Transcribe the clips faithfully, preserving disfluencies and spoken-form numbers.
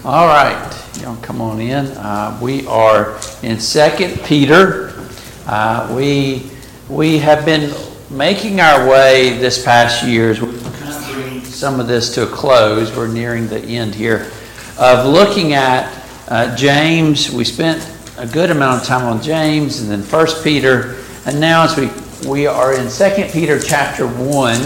All right, y'all come on in. Uh, we are in Second Peter. Uh, we we have been making our way this past years. We're kind of bringing some of this to a close. We're nearing the end here of looking at uh, James. We spent a good amount of time on James, and then First Peter, and now as we we are in Second Peter chapter one.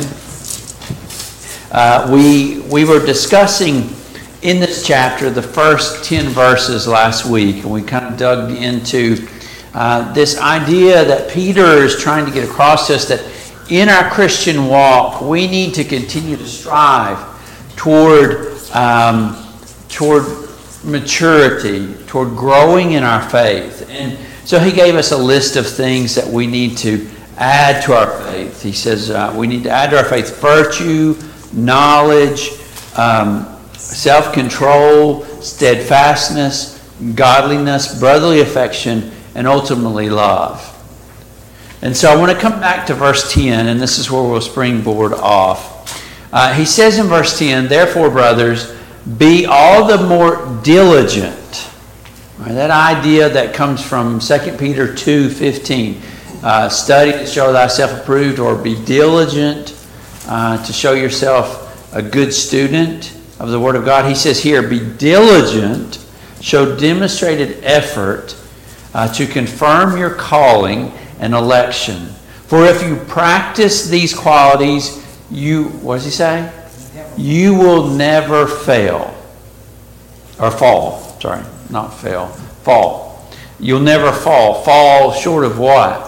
Uh, we we were discussing in this chapter the first ten verses last week, and we kind of dug into uh, this idea that Peter is trying to get across to us that in our Christian walk we need to continue to strive toward um, toward maturity, toward growing in our faith. And so he gave us a list of things that we need to add to our faith. He says uh, we need to add to our faith virtue, knowledge, um, self-control, steadfastness, godliness, brotherly affection, and ultimately love. And so I want to come back to verse ten, and this is where we'll springboard off. Uh, he says in verse ten, "Therefore, brothers, be all the more diligent." Right, that idea that comes from Second Peter two fifteen. Uh, study to show thyself approved, or be diligent uh, to show yourself a good student of the Word of God. He says here, be diligent, show demonstrated effort uh, to confirm your calling and election. For if you practice these qualities, you, what does he say? You will never fail. Or fall, sorry, not fail, fall. You'll never fall. Fall short of what?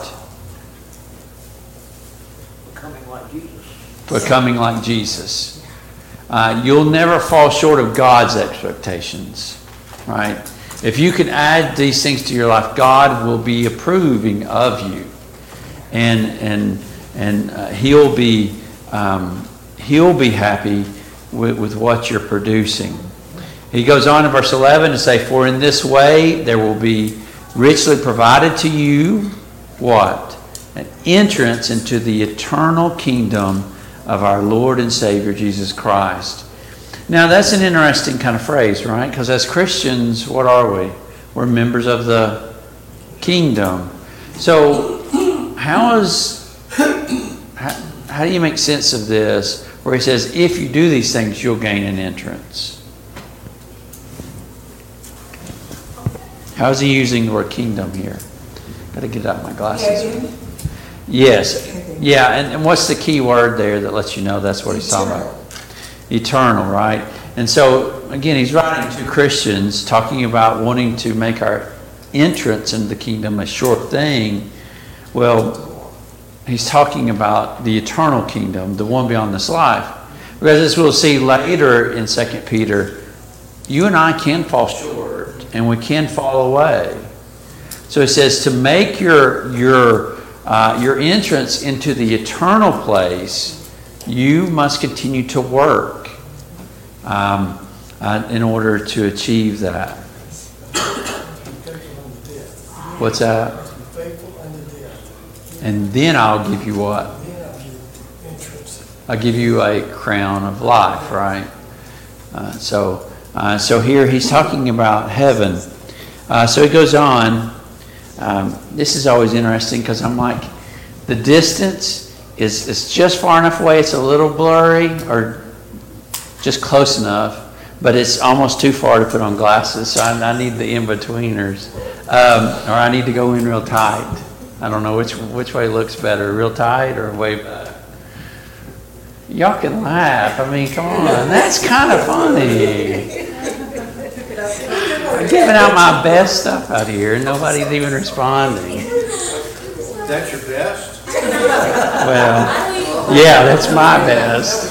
Becoming like Jesus. Becoming like Jesus. Uh, you'll never fall short of God's expectations, right? If you can add these things to your life, God will be approving of you, and and and uh, He'll be um, He'll be happy with, with what you're producing. He goes on in verse eleven to say, "For in this way there will be richly provided to you what? An entrance into the eternal kingdom of our Lord and Savior Jesus Christ." Now that's an interesting kind of phrase, right? Because as Christians, what are we? We're members of the kingdom. So how is how, how do you make sense of this where he says, if you do these things, you'll gain an entrance? How is he using the word kingdom here? Got to get out my glasses. Yes. Yeah, and, and what's the key word there that lets you know that's what he's talking about? Eternal, right? And so, again, he's writing to Christians talking about wanting to make our entrance into the kingdom a short thing. Well, he's talking about the eternal kingdom, the one beyond this life. Because as we'll see later in Second Peter, you and I can fall short, and we can fall away. So it says to make your your Uh, your entrance into the eternal place, you must continue to work um, uh, in order to achieve that. What's that? And then I'll give you what? I'll give you a crown of life, right? Uh, so, uh, so here he's talking about heaven. Uh, so he goes on. Um, this is always interesting because I'm like, the distance is, is just far enough away, it's a little blurry, or just close enough, but it's almost too far to put on glasses, so I, I need the in-betweeners. Um, or I need to go in real tight. I don't know which which way looks better, real tight or way back. Y'all can laugh. I mean, come on, that's kind of funny. I'm giving out my best stuff out here, and nobody's even responding. That's your best? Well, yeah, that's my best.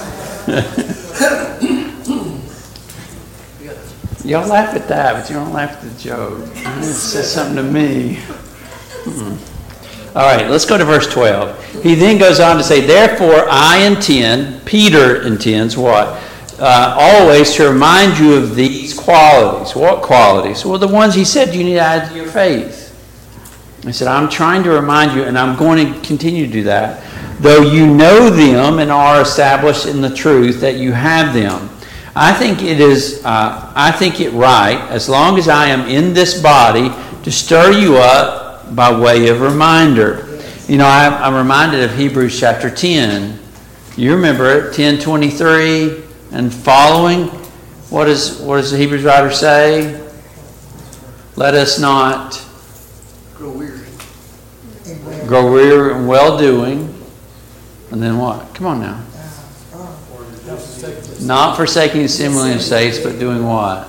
Y'all laugh at that, but you don't laugh at the joke. It says something to me. Hmm. All right, let's go to verse twelve. He then goes on to say, "Therefore I intend," Peter intends what? Uh, always to remind you of these qualities. What qualities? Well, the ones he said you need to add to your faith. He said, I'm trying to remind you, and I'm going to continue to do that, though you know them and are established in the truth that you have them. I think it is, uh, I think it right, as long as I am in this body, to stir you up by way of reminder. You know, I, I'm reminded of Hebrews chapter ten. You remember it, ten twenty-three and following. What, is, what does the Hebrews writer say? Let us not Grow weary. grow weary in well-doing. And then what? Come on now. Not forsaking the assembly of saints, but doing what?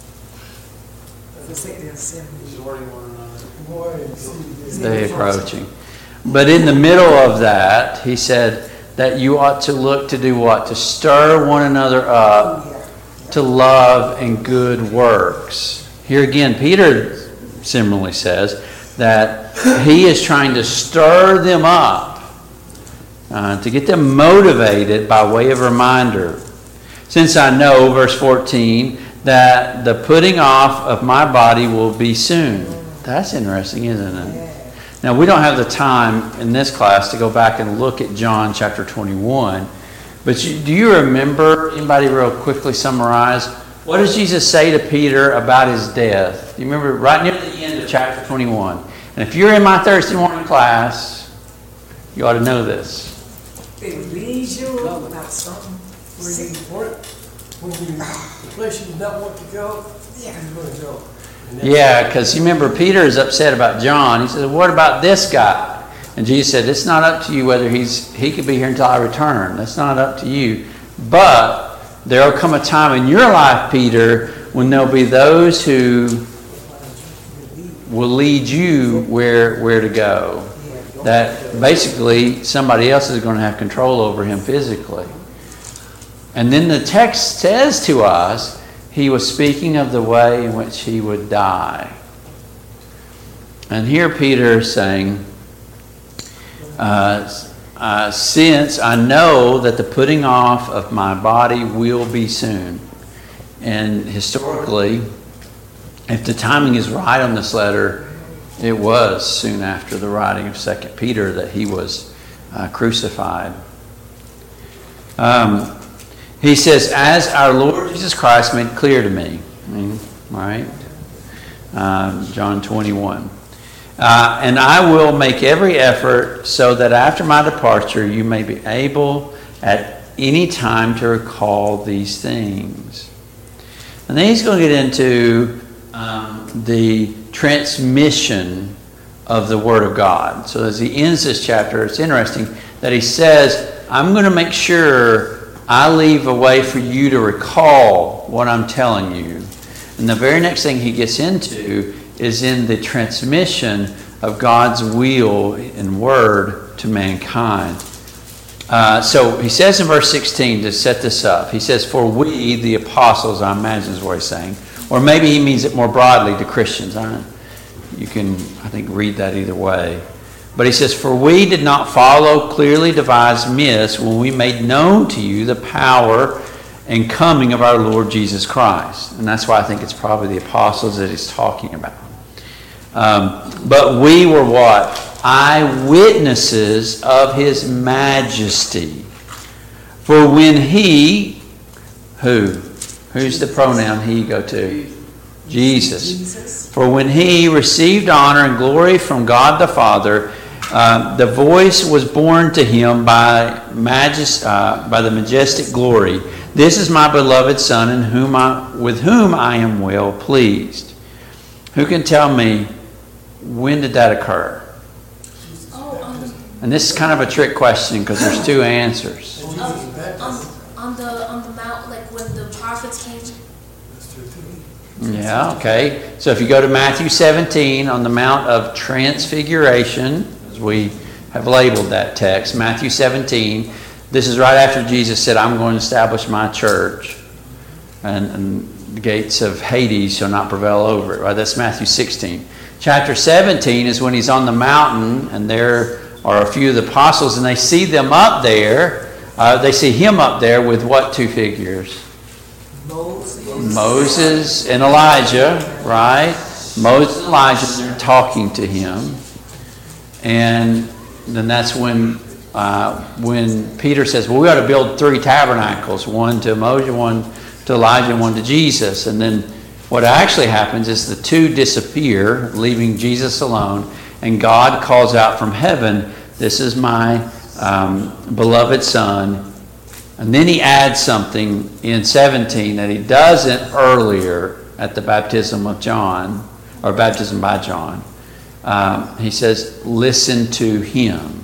Day approaching. But in the middle of that, he said that you ought to look to do what? To stir one another up to love and good works. Here again, Peter similarly says that he is trying to stir them up, uh, to get them motivated by way of reminder. Since I know, verse fourteen, that the putting off of my body will be soon. That's interesting, isn't it? Now, we don't have the time in this class to go back and look at John chapter twenty-one. But you, do you remember, anybody real quickly summarize, what does Jesus say to Peter about his death? Do you remember right near the end of chapter twenty-one? And if you're in my Thursday morning class, you ought to know this. It leads you about something where you want, when you, the place you don't want to go, yeah, you're going to go. Yeah, because you remember Peter is upset about John. He says, what about this guy? And Jesus said, it's not up to you whether he's he could be here until I return. That's not up to you. But there will come a time in your life, Peter, when there'll be those who will lead you where, where to go. That basically somebody else is going to have control over him physically. And then the text says to us, he was speaking of the way in which he would die. And here Peter is saying, uh, uh, since I know that the putting off of my body will be soon. And historically, if the timing is right on this letter, it was soon after the writing of Second Peter that he was uh, crucified. Um, He says, as our Lord Jesus Christ made clear to me. I mean, right? Um, John twenty-one. Uh, and I will make every effort so that after my departure you may be able at any time to recall these things. And then he's going to get into um, the transmission of the Word of God. So as he ends this chapter, it's interesting that he says, I'm going to make sure I leave a way for you to recall what I'm telling you. And the very next thing he gets into is in the transmission of God's will and word to mankind. Uh, so he says in verse sixteen to set this up, he says, for we, the apostles, I imagine is what he's saying. Or maybe he means it more broadly to Christians. I, you can, I think, read that either way. But he says, for we did not follow clearly devised myths when we made known to you the power and coming of our Lord Jesus Christ. And that's why I think it's probably the apostles that he's talking about. Um, but we were what? Eyewitnesses of his majesty. For when he, who? Who's the pronoun he go to? Jesus. For when he received honor and glory from God the Father, Uh, the voice was borne to him by, majest, uh, by the majestic glory. This is my beloved Son, in whom I, with whom I am well pleased. Who can tell me, when did that occur? Oh, on the, And this is kind of a trick question because there's two answers. um, on, on the on the mount, like when the prophets came. Yeah, okay. So if you go to Matthew seventeen on the Mount of Transfiguration, as we have labeled that text, Matthew seventeen, this is right after Jesus said, I'm going to establish my church, and, and the gates of Hades shall not prevail over it. Right? That's Matthew sixteen. Chapter seventeen is when he's on the mountain, and there are a few of the apostles, and they see them up there. Uh, they see him up there with what two figures? Moses. Moses and Elijah, right? Moses and Elijah, they're talking to him. And then that's when uh, when Peter says, well, we ought to build three tabernacles, one to Moses, one to Elijah and one to Jesus. And then what actually happens is the two disappear, leaving Jesus alone, and God calls out from heaven, "This is my um, beloved Son." And then he adds something in seventeen that he doesn't earlier at the baptism of John, or baptism by John. Um, he says, "Listen to him."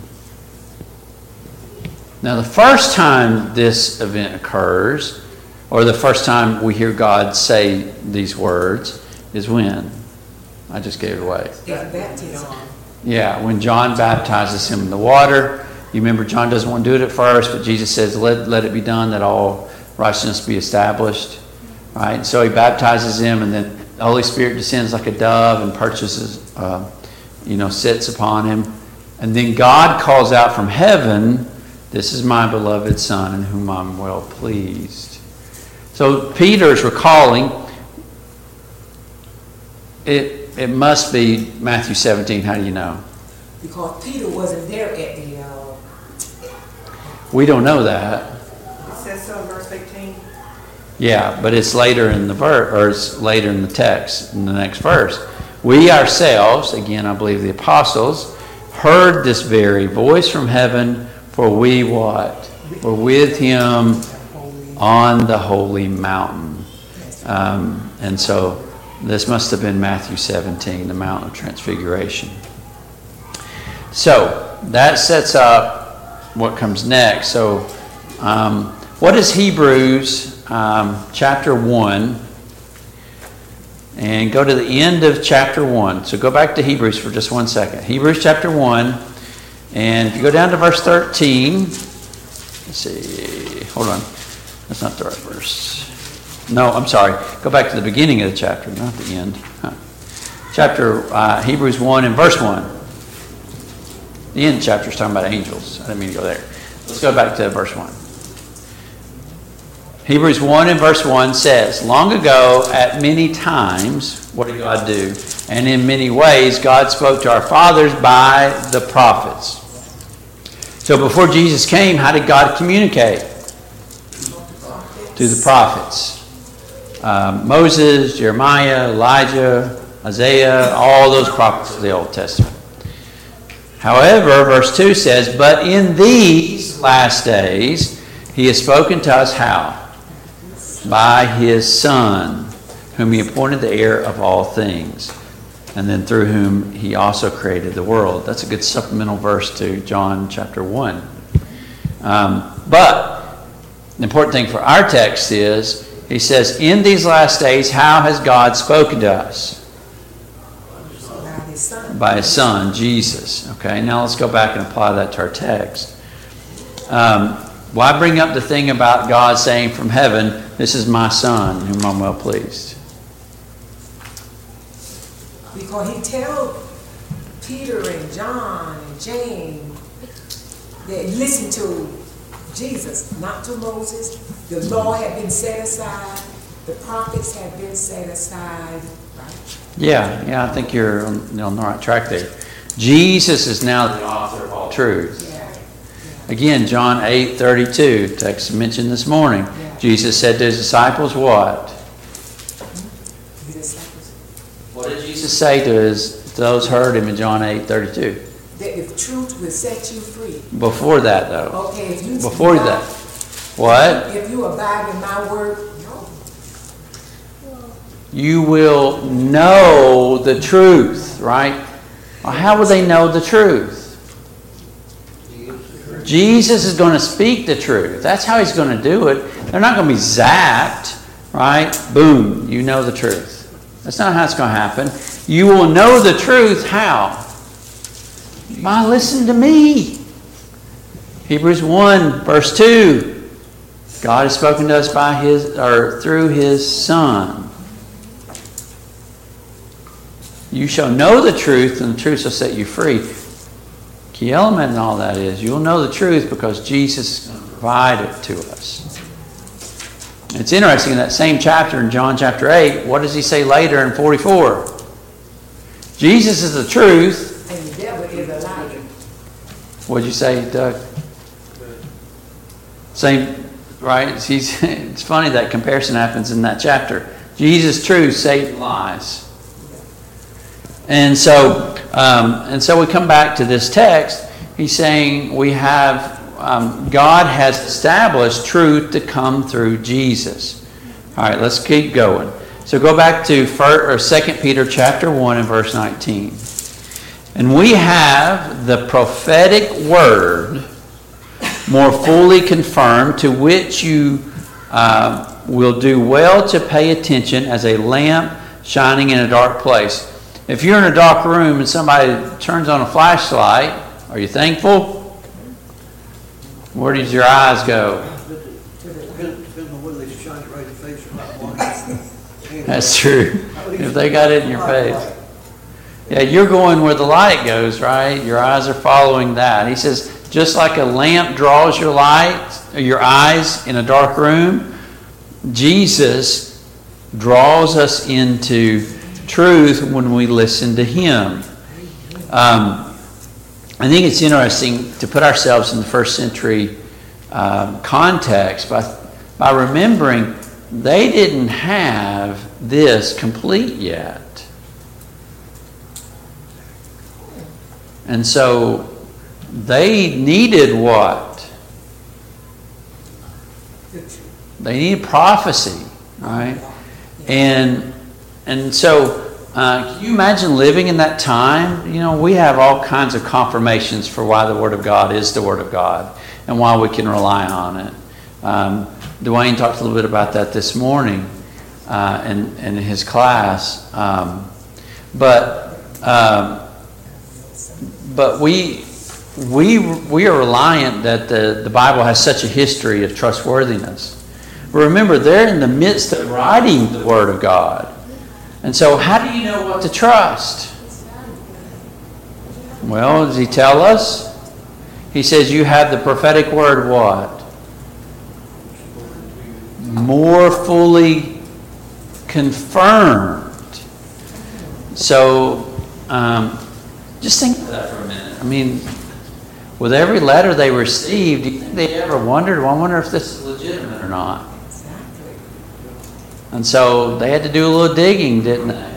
Now, the first time this event occurs, or the first time we hear God say these words, is when? I just gave it away. At baptism. Yeah, when John baptizes him in the water. You remember John doesn't want to do it at first, but Jesus says, let, let it be done that all righteousness be established. Right? And so he baptizes him, and then the Holy Spirit descends like a dove and purchases, uh, you know, sits upon him. And then God calls out from heaven, "This is my beloved Son in whom I'm well pleased." So Peter is recalling, it, it must be Matthew seventeen. How do you know? Because Peter wasn't there at the, uh, We don't know that. It says so in verse eighteen. Yeah, but it's later in the verse, or it's later in the text, in the next verse. "We ourselves," again, I believe the apostles, "heard this very voice from heaven, for we what? Were with him on the holy mountain." Um, and so this must have been Matthew seventeen, the Mount of Transfiguration. So that sets up what comes next. So um, what is Hebrews um, chapter one? And go to the end of chapter one. So go back to Hebrews for just one second. Hebrews chapter one. And if you go down to verse thirteen, let's see, hold on. That's not the right verse. No, I'm sorry. Go back to the beginning of the chapter, not the end. Huh. Chapter, uh, Hebrews one and verse one. The end of the chapter is talking about angels. I didn't mean to go there. Let's go back to verse one. Hebrews one and verse one says, "Long ago, at many times," what did God do? "And in many ways, God spoke to our fathers by the prophets." So before Jesus came, how did God communicate? Through the prophets. Um, Moses, Jeremiah, Elijah, Isaiah, all those prophets of the Old Testament. However, verse two says, "But in these last days, he has spoken to us how? By his Son, whom he appointed the heir of all things, and then through whom he also created the world." That's a good supplemental verse to John chapter one. Um, but the important thing for our text is, he says, "In these last days, how has God spoken to us?" by his Son. By his Son, Jesus. Okay, now let's go back and apply that to our text. Um, why bring up the thing about God saying from heaven, "This is my Son, whom I'm well pleased"? Because he told Peter and John and James that listen to Jesus, not to Moses. The law had been set aside. The prophets had been set aside. Right? Yeah, yeah, I think you're on, on the right track there. Jesus is now the author of all truth. Yeah. Again, John eight thirty-two, text mentioned this morning. Yeah. Jesus said to his disciples what? The disciples. What did Jesus say to his to those heard him in John eight thirty-two? That the truth will set you free. Before that, though. Okay, if you Before abide- that. What? If you abide in my word, no. You will know the truth, right? Well, how will they know the truth? Jesus is going to speak the truth. That's how he's going to do it. They're not going to be zapped, right? Boom, you know the truth. That's not how it's going to happen. You will know the truth how? By listening to me. Hebrews one, verse two. God has spoken to us by his or through his Son. You shall know the truth, and the truth shall set you free. Key element in all that is you'll know the truth because Jesus is going to provide it to us. It's interesting, in that same chapter in John chapter eight, what does he say later in forty-four? Jesus is the truth. And the devil is a liar. What'd you say, Doug? Same right? He's, it's funny that comparison happens in that chapter. Jesus truth, Satan lies. And so, um, and so we come back to this text. He's saying we have um, God has established truth to come through Jesus. All right, let's keep going. So go back to first, or Second Peter chapter one and verse nineteen. And we have the prophetic word more fully confirmed, to which you uh, will do well to pay attention as a lamp shining in a dark place. If you're in a dark room and somebody turns on a flashlight, are you thankful? Where does your eyes go? Depending on whether they shine it right in the face or not. That's true. If they got it in your face. Yeah, you're going where the light goes, right? Your eyes are following that. He says, just like a lamp draws your light, or your eyes in a dark room, Jesus draws us into truth when we listen to Him. Um, I think it's interesting to put ourselves in the first century um, context by, by remembering they didn't have this complete yet. And so they needed what? They needed prophecy, right? And and so uh, can you imagine living in that time? You know, we have all kinds of confirmations for why the Word of God is the Word of God and why we can rely on it. Um, Dwayne talked a little bit about that this morning uh, in, in his class. Um, but um, but we we we are reliant that the, the Bible has such a history of trustworthiness. But remember, they're in the midst of writing the Word of God. And so how do you know what to trust? Well, does he tell us? He says you have the prophetic word what? More fully confirmed. So um, just think of that for a minute. I mean, with every letter they received, do you think they ever wondered, well, I wonder if this is legitimate or not? And so they had to do a little digging, didn't they?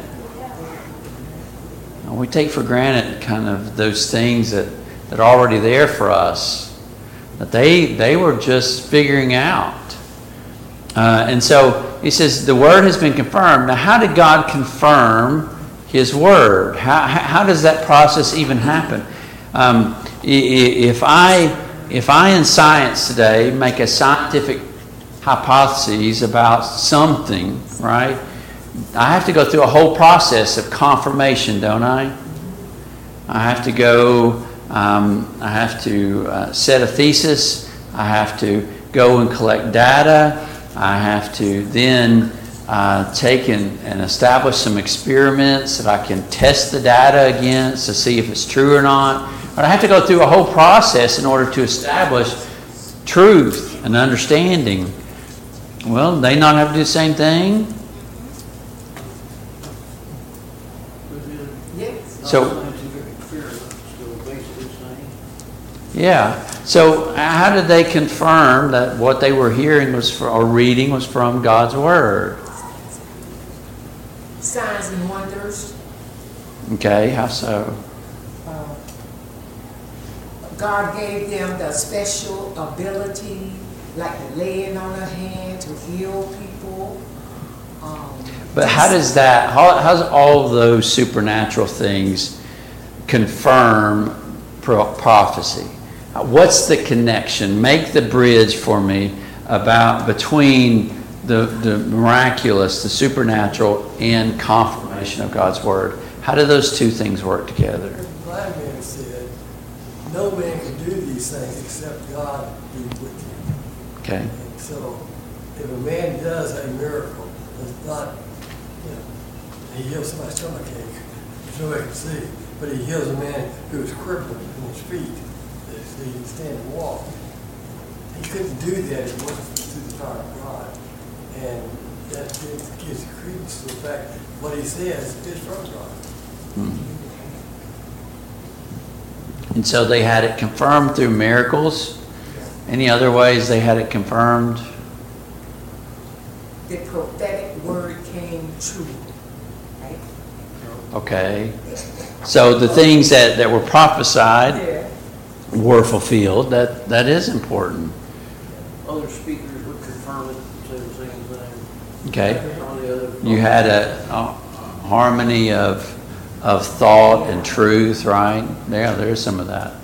And we take for granted kind of those things that, that are already there for us, that they they were just figuring out. Uh, and so he says the word has been confirmed. Now, how did God confirm His word? How how does that process even happen? Um, if I if I in science today make a scientific hypotheses about something, right? I have to go through a whole process of confirmation, don't I? I have to go, um, I have to uh, set a thesis, I have to go and collect data, I have to then uh, take and, and establish some experiments that I can test the data against to see if it's true or not. But I have to go through a whole process in order to establish truth and understanding. Well, they not have to do the same thing? So, yeah. So, how did they confirm that what they were hearing was for, or reading was from God's Word? Signs and wonders. Okay, how so? Uh, God gave them the special ability, like the laying on a hand to heal people. Um, but how does that, how how's all those supernatural things confirm pro- prophecy? What's the connection? Make the bridge for me about between the, the miraculous, the supernatural, and confirmation of God's Word. How do those two things work together? The blind man said, no man can do these things except God be with you. Okay. And so if a man does a miracle, it's not, you know, he heals somebody's stomach ache, there's no way can see, but he heals a man who is crippled in his feet, so he can stand and walk. He couldn't do that if it wasn't through the power of God. And that gives credence to the fact that what he says is from God. Hmm. And so they had it confirmed through miracles. Any other ways they had it confirmed? the prophetic word came true. Right? Okay. So the things that, that were prophesied Yeah. were fulfilled. That that is important. Other speakers would confirm it and say the same thing. Okay. All the other. You had a, a harmony of of thought and truth, right? Yeah, there's some of that.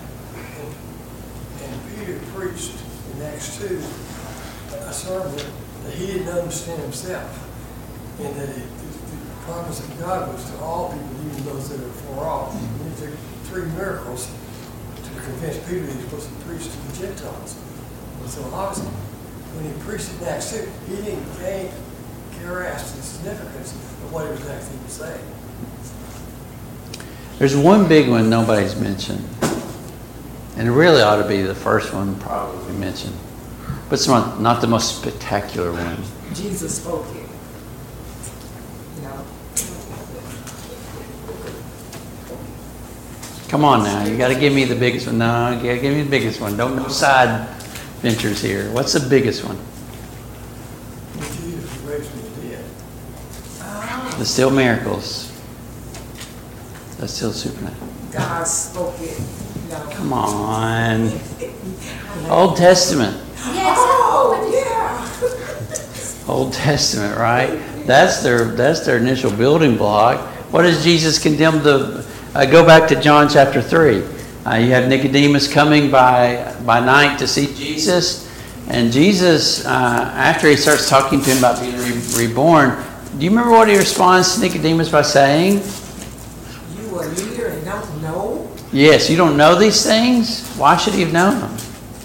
And Peter preached in Acts two a sermon that he didn't understand himself, and that it, the promise of God was to all people, even those that are far off. And he took three miracles to convince Peter that he was supposed to preach to the Gentiles. And so obviously, when he preached in Acts two, he didn't gain, grasp the significance of what he was actually saying. There's one big one nobody's mentioned, and it really ought to be the first one probably mentioned, but it's not, not the most spectacular one. Jesus spoke it. You know? Come on now, you got to give me the biggest one. No, you got to give me the biggest one. Don't no side ventures here. What's the biggest one? When Jesus raised from the dead. The still miracles. That's still supernatural. God spoke it. You know? Come on. Old Testament. Oh, yeah. Old Testament, right? That's their that's their initial building block. What does Jesus condemn the? Uh, go back to John chapter three. Uh, you have Nicodemus coming by by night to see Jesus, and Jesus, uh, after he starts talking to him about being re- reborn, do you remember what he responds to Nicodemus by saying? You a leader and don't know? Yes, you don't know these things? Why should he have known them?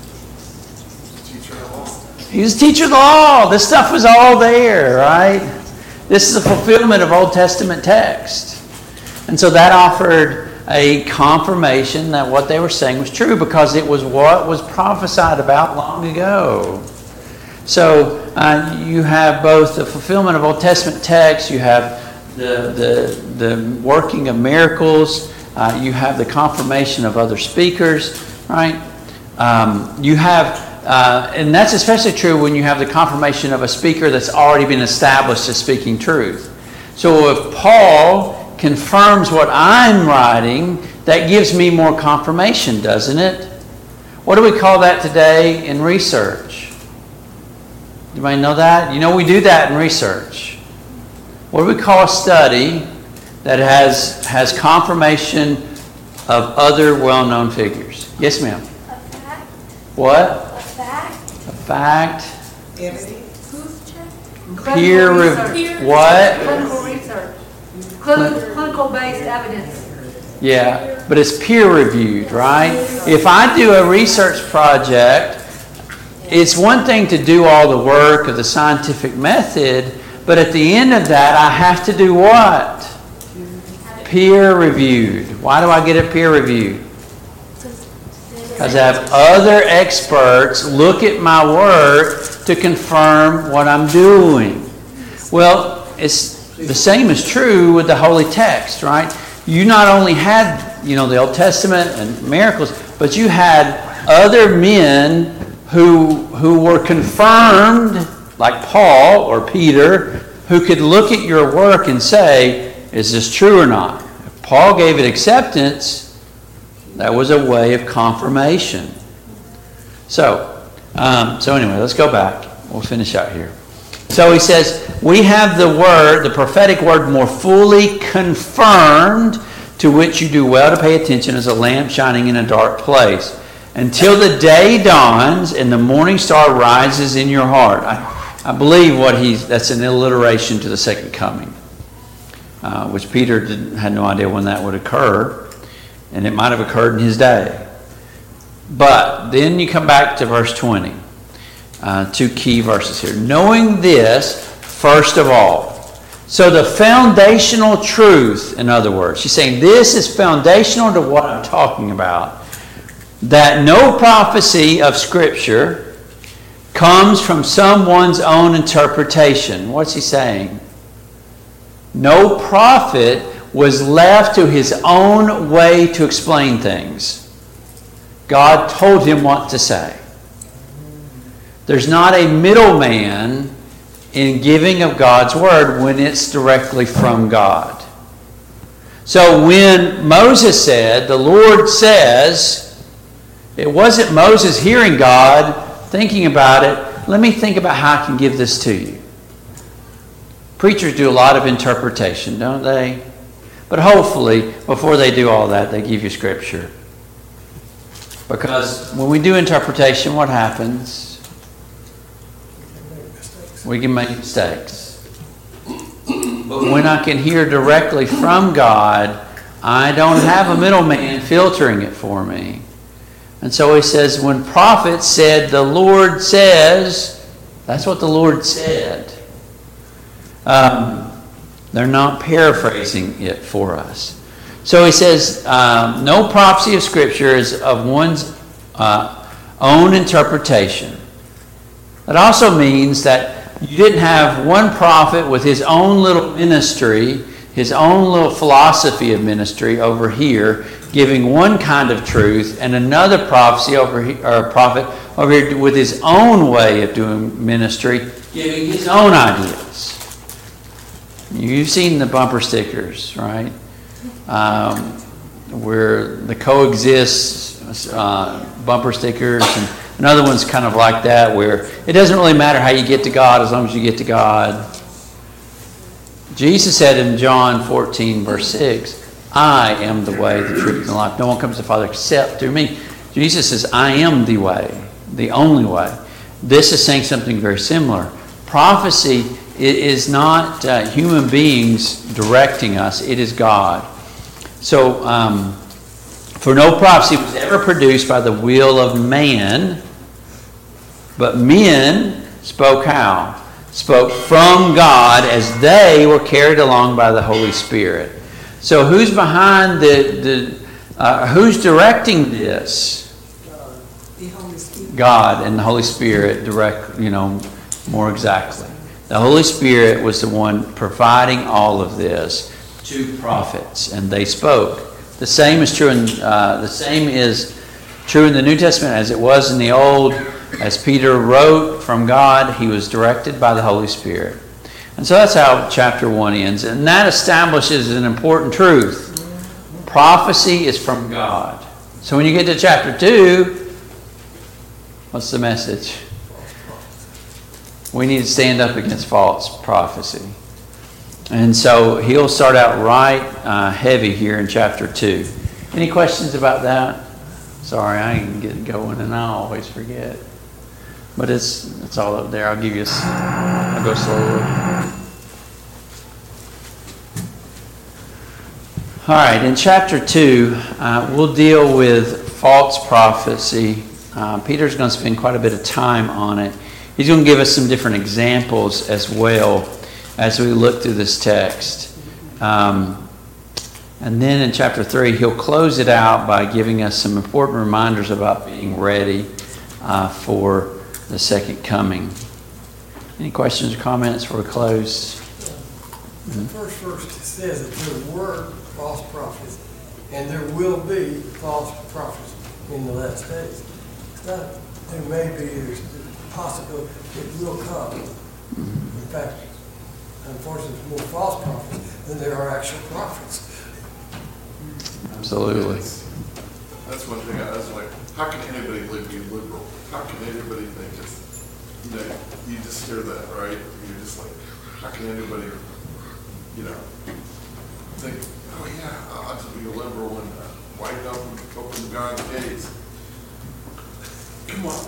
He was a teacher of the law. This stuff was all there, right? This is a fulfillment of Old Testament text. And so that offered a confirmation that what they were saying was true because it was what was prophesied about long ago. So uh, you have both the fulfillment of Old Testament text, you have the, the, the working of miracles, uh, you have the confirmation of other speakers, right? Um, you have, uh, and that's especially true when you have the confirmation of a speaker that's already been established as speaking truth. So if Paul confirms what I'm writing, that gives me more confirmation, doesn't it? What do we call that today in research? You might know that? You know we do that in research. What do we call a study that has has confirmation of other well-known figures? Yes, ma'am. A fact? What? A fact? A fact. Evidence. Proof check? Peer Clinical review. research. What? Clinical research. Clin- Clinical-based evidence. Yeah, but it's peer-reviewed, right? If I do a research project, it's one thing to do all the work of the scientific method, but at the end of that, I have to do what? Peer-reviewed. Why do I get it peer-reviewed? Because I have other experts look at my work to confirm what I'm doing. Well, it's the same is true with the Holy Text, right? You not only had, you know, the Old Testament and miracles, but you had other men who who were confirmed, like Paul or Peter, who could look at your work and say, is this true or not? If Paul gave it acceptance, that was a way of confirmation. So, um, so anyway, let's go back. We'll finish out here. So he says, we have the word, the prophetic word, more fully confirmed, to which you do well to pay attention as a lamp shining in a dark place, until the day dawns and the morning star rises in your heart. I, I believe what he's, that's an alliteration to the second coming, uh, which Peter didn't, had no idea when that would occur, and it might have occurred in his day. But then you come back to verse twenty. Uh, two key verses here. Knowing this, first of all. So the foundational truth, in other words, she's saying this is foundational to what I'm talking about. That no prophecy of Scripture comes from someone's own interpretation. What's he saying? No prophet was left to his own way to explain things. God told him what to say. There's not a middleman in giving of God's word when it's directly from God. So when Moses said, the Lord says, it wasn't Moses hearing God, thinking about it, let me think about how I can give this to you. Preachers do a lot of interpretation, don't they? But hopefully, before they do all that, they give you Scripture. Because when we do interpretation, what happens? We can make mistakes. But when I can hear directly from God, I don't have a middleman filtering it for me. And so he says, when prophets said, the Lord says, that's what the Lord said. Um, they're not paraphrasing it for us. So he says, um, no prophecy of Scripture is of one's uh, own interpretation. That also means that you didn't have one prophet with his own little ministry, his own little philosophy of ministry over here, giving one kind of truth, and another prophecy over here, or a prophet over here with his own way of doing ministry, giving his own ideas. You've seen the bumper stickers, right? Um, where the coexist uh, bumper stickers, and another one's kind of like that, where it doesn't really matter how you get to God as long as you get to God. Jesus said in John fourteen, verse six, I am the way, the truth, and the life. No one comes to the Father except through me. Jesus says, I am the way, the only way. This is saying something very similar. Prophecy is not uh, human beings directing us. It is God. So, um, for no prophecy was ever produced by the will of man, but men spoke how? Spoke from God as they were carried along by the Holy Spirit. So who's behind the, the uh, who's directing this? The Holy Spirit. God and the Holy Spirit direct, you know, more exactly. The Holy Spirit was the one providing all of this to prophets, and they spoke. The same is true in uh, the same is true in the New Testament as it was in the Old. As Peter wrote from God, he was directed by the Holy Spirit. And so that's how chapter one ends. And that establishes an important truth. Prophecy is from God. So when you get to chapter two, what's the message? We need to stand up against false prophecy. And so he'll start out right uh, heavy here in chapter two. Any questions about that? Sorry, I ain't getting going and I always forget. But it's it's all up there. I'll give you a, I'll go slowly. All right, in chapter two, uh, we'll deal with false prophecy. Uh, Peter's going to spend quite a bit of time on it. He's going to give us some different examples as well as we look through this text. Um, and then in chapter three, he'll close it out by giving us some important reminders about being ready uh, for the second coming. Any questions or comments before we close? The first verse says that there were false prophets, and there will be false prophets in the last days. It's not, there may be, there's a possibility it will come. In fact, unfortunately, there's more false prophets than there are actual prophets. Absolutely. That's one thing I was like, how can anybody live be liberal? How can anybody think it's, you know, you just hear that, right? You're just like, how can anybody, you know, think, oh yeah, I'll just be a liberal and uh, wide open, open God's gates. Come on.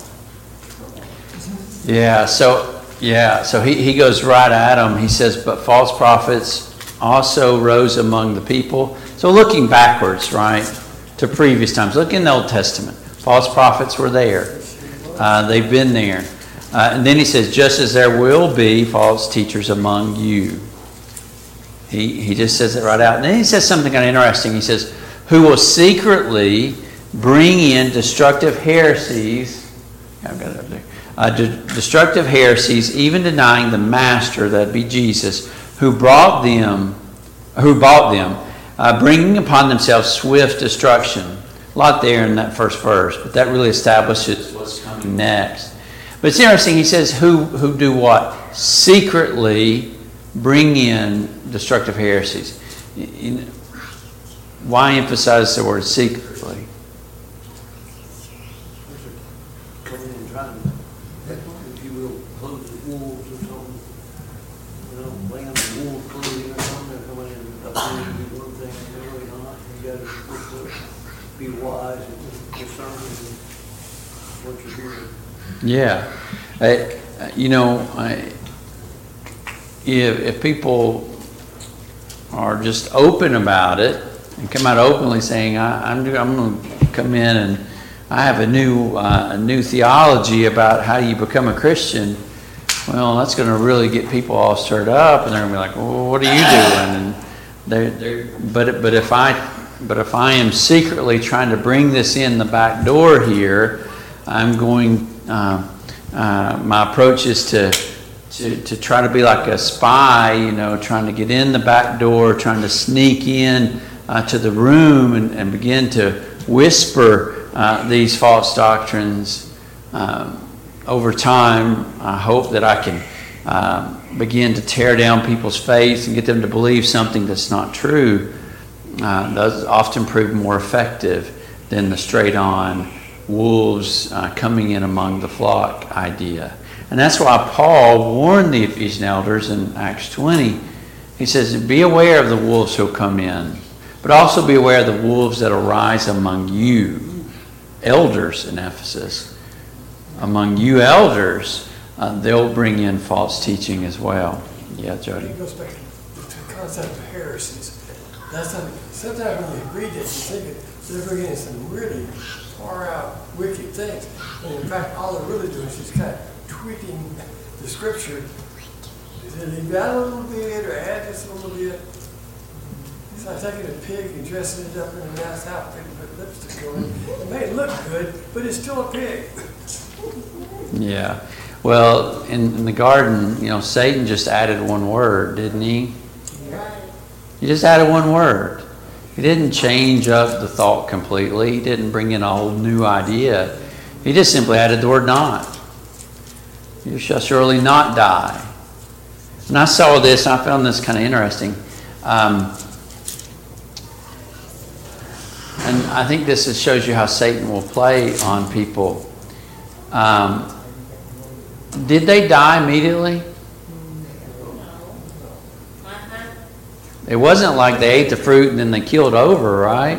Yeah, so yeah, so he, he goes right at him. He says, but false prophets also rose among the people. So looking backwards, right, to previous times. Look in the Old Testament. False prophets were there. Uh, they've been there. Uh, and then he says, just as there will be false teachers among you. He, he just says it right out. And then he says something kind of interesting. He says, who will secretly bring in destructive heresies. I've got it up there. Uh, de- destructive heresies, even denying the master, that'd be Jesus, who brought them, who bought them, uh, bringing upon themselves swift destruction. A lot there in that first verse, but that really establishes what's coming next. But it's interesting. He says, "Who who do what? secretly bring in destructive heresies. You know, why emphasize the word secretly? Come in and try to, if you will, close the wolves or something. You know, laying the wolves clothing or something, they're coming in, up there and do one thing, and they're really not. You gotta just be wise and discerning what you're doing. Yeah. I, you know, I, if, if people are just open about it and come out openly saying, I, I'm, I'm going to come in and I have a new, uh, a new theology about how you become a Christian, well, that's going to really get people all stirred up, and they're going to be like, well, what are you doing? And they're, they're, but, but, if I, but if I am secretly trying to bring this in the back door here, I'm going, uh, uh, my approach is to To, to try to be like a spy, you know, trying to get in the back door, trying to sneak in uh, to the room and, and begin to whisper uh, these false doctrines. Um, over time, I hope that I can uh, begin to tear down people's faith and get them to believe something that's not true. Uh, those often prove more effective than the straight-on wolves uh, coming in among the flock idea. And that's why Paul warned the Ephesian elders in Acts twenty. He says, be aware of the wolves who'll come in, but also be aware of the wolves that arise among you, elders in Ephesus. Among you elders, uh, they'll bring in false teaching as well. Yeah, Jody? It goes back to the concept of heresies. That's not, sometimes when you read it, you think they're bringing in some really far out, wicked things. And in fact, all they're really doing is just kind of tweaking the scripture. They leave out a little bit or add this a little bit. It's like taking a pig and dressing it up in a nice outfit and put lipstick on it. It may look good, but it's still a pig. Yeah. Well, in, in the garden, you know, Satan just added one word, didn't he? He just added one word. He didn't change up the thought completely. He didn't bring in a whole new idea. He just simply added the word not. You shall surely not die. And I saw this, and I found this kind of interesting. Um, and I think this is, shows you how Satan will play on people. Um, did they die immediately? It wasn't like they ate the fruit and then they killed over, right?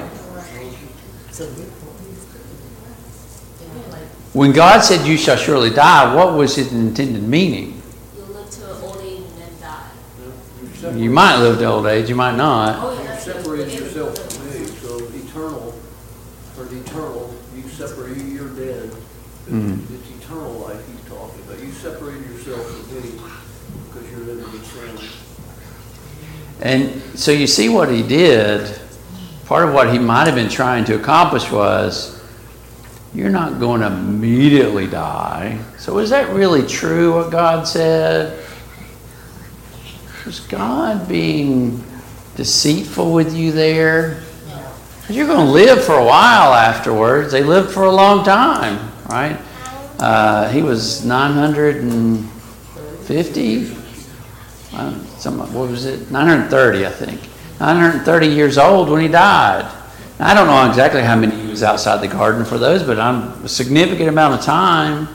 When God said, you shall surely die, what was his intended meaning? You'll live to an old age and then die. You might live to old age, you might not. Oh, yeah, that's Separate yourself from me, so eternal, for the eternal, you separate, you're dead. Mm-hmm. It's eternal life he's talking about. You separate yourself from me because you're living in sin. And so you see what he did. Part of what he might have been trying to accomplish was, you're not going to immediately die. So is that really true what God said? Was God being deceitful with you there? Because you're going to live for a while afterwards. They lived for a long time, right? Uh, he was nine hundred fifty. Uh, some, what was it? nine hundred thirty, I think. nine hundred thirty years old when he died. Now, I don't know exactly how many he was outside the garden for those, but I'm a significant amount of time.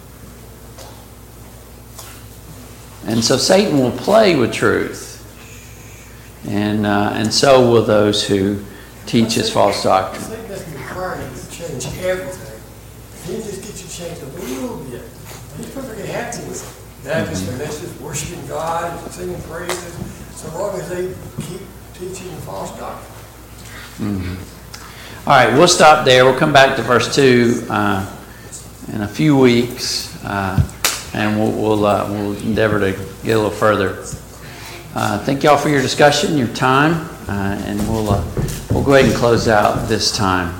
And so Satan will play with truth. And uh, and so will those who teach his false doctrine. Satan doesn't require you to change everything. He just gets you changed a little bit. He's perfectly happy with it. Baptist mm-hmm. messages, worshiping God, singing praises, so long as they keep teaching false doctrine. Mm-hmm. All right, we'll stop there. We'll come back to verse two uh, in a few weeks, uh, and we'll we'll, uh, we'll endeavor to get a little further. Uh, thank y'all for your discussion, your time, uh, and we'll uh, we'll go ahead and close out this time.